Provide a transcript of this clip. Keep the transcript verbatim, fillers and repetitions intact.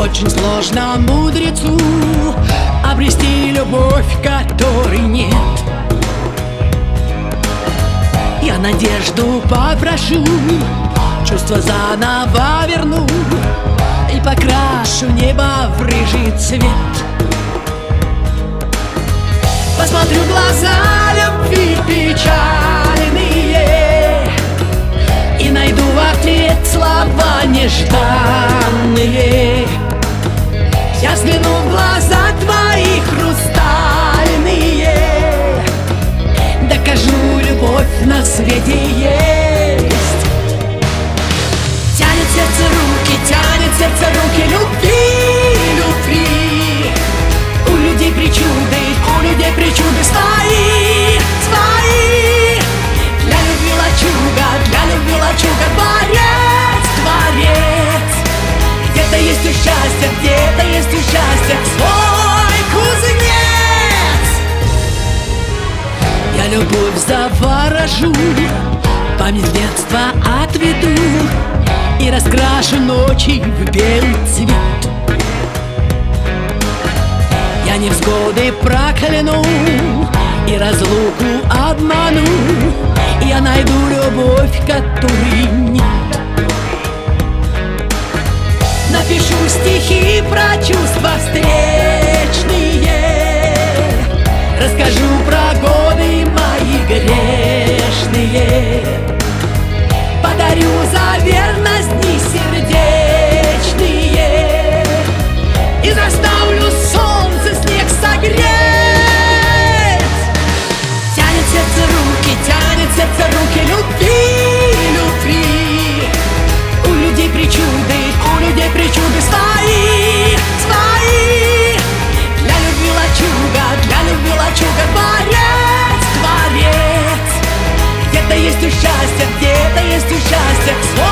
Очень сложно мудрецу обрести любовь, которой нет. Я надежду попрошу, чувства заново верну и покрашу небо в рыжий цвет. Посмотрю в глаза любви печальные и найду в ответ слова нежданные. Я взгляну в глаза твои хрустальные, докажу, любовь на свете есть. Тянет сердце руки, тянет сердце руки любви, любви. У людей причуды, у людей причуды свои, свои. Для любви лачуга, для любви лачуга, творец, творец. Где-то есть у счастья, где-то есть у счастья свой кузнец. Я любовь заворожу, память детства отведу и раскрашу ночи в белый цвет. Я невзгоды прокляну и разлуку обману. Я найду любовь, которой нет. Напишу стихи про чувства встречные, расскажу про годы мои грешные, подарю за верность дни сердечные и заставлю солнце снег согреть. Тянет сердце руки, тянет сердце руки любви, любви. У людей причуды, у людей причуды свои, свои. Для любви лачуга, для любви лачуга, творец, творец. Где-то есть у счастья, где-то есть у счастья свой